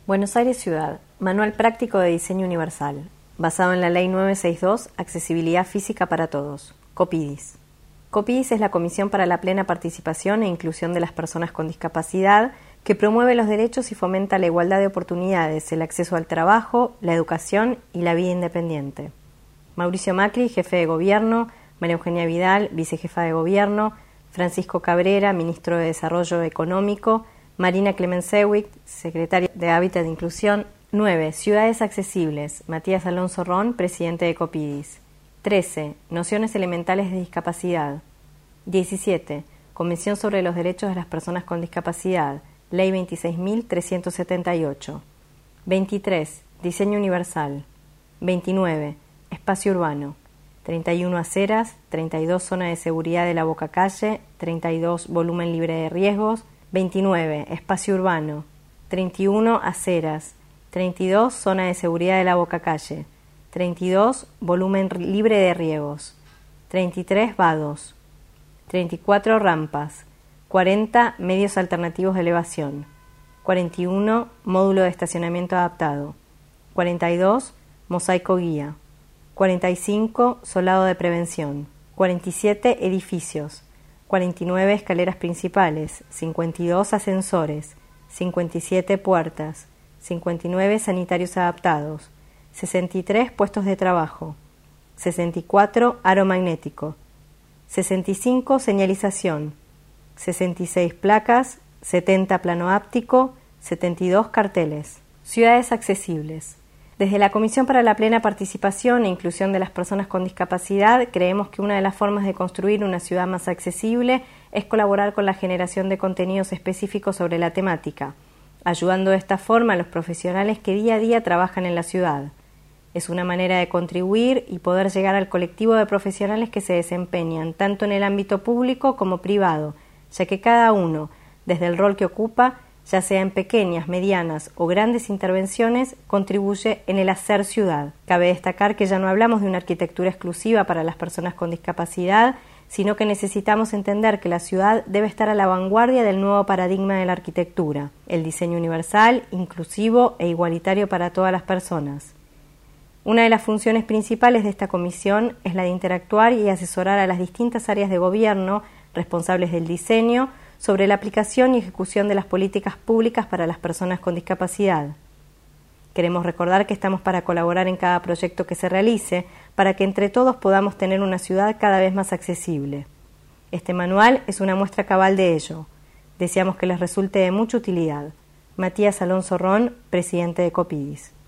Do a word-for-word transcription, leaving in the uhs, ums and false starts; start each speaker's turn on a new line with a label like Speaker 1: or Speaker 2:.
Speaker 1: Buenos Aires Ciudad, Manual Práctico de Diseño Universal, basado en la Ley nueve sesenta y dos, Accesibilidad Física para Todos, COPIDIS. COPIDIS es la Comisión para la Plena Participación e Inclusión de las Personas con Discapacidad, que promueve los derechos y fomenta la igualdad de oportunidades, el acceso al trabajo, la educación y la vida independiente. Mauricio Macri, jefe de Gobierno, María Eugenia Vidal, vicejefa de Gobierno, Francisco Cabrera, ministro de Desarrollo Económico, Marina Clemencewicz, secretaria de Hábitat e Inclusión. nueve. Ciudades accesibles. Matías Alonso Ron, presidente de COPIDIS. trece. Nociones elementales de discapacidad. diecisiete. Convención sobre los Derechos de las Personas con Discapacidad. Ley veintiséis mil trescientos setenta y ocho. veintitrés. Diseño universal. veintinueve. Espacio urbano. treinta y uno. Aceras. treinta y dos. Zona de seguridad de la Boca Calle. treinta y dos. Volumen libre de riesgos. veintinueve. Espacio urbano. treinta y uno. Aceras. treinta y dos. Zona de seguridad de la Boca Calle. treinta y dos. Volumen libre de riegos. treinta y tres. Vados. treinta y cuatro. Rampas. cuarenta. Medios alternativos de elevación. cuarenta y uno. Módulo de estacionamiento adaptado. cuarenta y dos. Mosaico guía. cuarenta y cinco. Solado de prevención. cuarenta y siete. Edificios. cuarenta y nueve. Escaleras principales. cincuenta y dos. Ascensores. cincuenta y siete. Puertas. cincuenta y nueve. Sanitarios adaptados. sesenta y tres. Puestos de trabajo. sesenta y cuatro. Aro magnético. sesenta y cinco. Señalización. sesenta y seis. Placas. setenta. Plano áptico. setenta y dos. Carteles. Ciudades accesibles. Desde la Comisión para la Plena Participación e Inclusión de las Personas con Discapacidad, creemos que una de las formas de construir una ciudad más accesible es colaborar con la generación de contenidos específicos sobre la temática, ayudando de esta forma a los profesionales que día a día trabajan en la ciudad. Es una manera de contribuir y poder llegar al colectivo de profesionales que se desempeñan tanto en el ámbito público como privado, ya que cada uno, desde el rol que ocupa, ya sea en pequeñas, medianas o grandes intervenciones, contribuye en el hacer ciudad. Cabe destacar que ya no hablamos de una arquitectura exclusiva para las personas con discapacidad, sino que necesitamos entender que la ciudad debe estar a la vanguardia del nuevo paradigma de la arquitectura, el diseño universal, inclusivo e igualitario para todas las personas. Una de las funciones principales de esta comisión es la de interactuar y asesorar a las distintas áreas de gobierno responsables del diseño sobre la aplicación y ejecución de las políticas públicas para las personas con discapacidad. Queremos recordar que estamos para colaborar en cada proyecto que se realice, para que entre todos podamos tener una ciudad cada vez más accesible. Este manual es una muestra cabal de ello. Deseamos que les resulte de mucha utilidad. Matías Alonso Ron, presidente de COPIDIS.